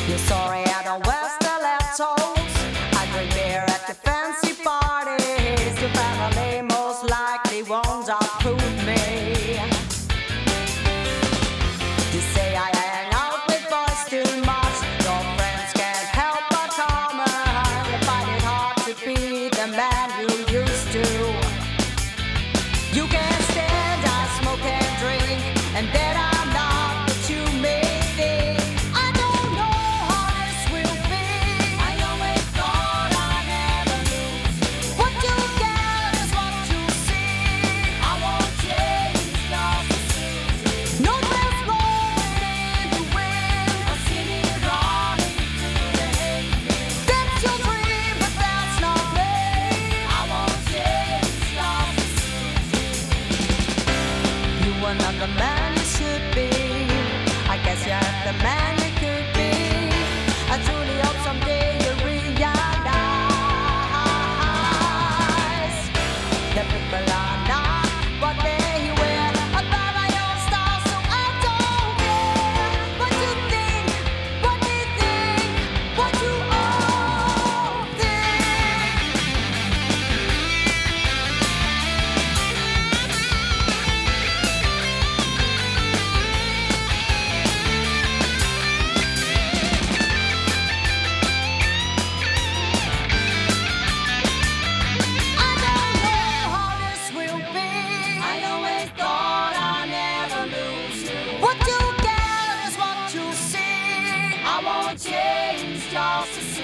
You're sorry I don't wear stilettos. I drink beer at the fancy parties. Your family most likely won't approve me. You say I hang out with boys too much. Your friends can't help but comment. You find it hard to be the man you used to. You can't stand, I smoke and drink, and then I'm not what you may think. I don't know how this will be. I always thought I'd never lose. What you get is what you see. I won't change, just to see. No there's blowing in the wind. I'm sitting running through the hayfield. That's your dream, but that's not me. I won't change, just to see. You are not the man you should be. I guess you're the man you could be. I truly hope someday you realize that people are not what they wear. I buy my own style, so I don't care what you think, what they think, what you all think. I don't know how this will be. I always thought I'd never lose you. What you get is what you see. I won't change, just to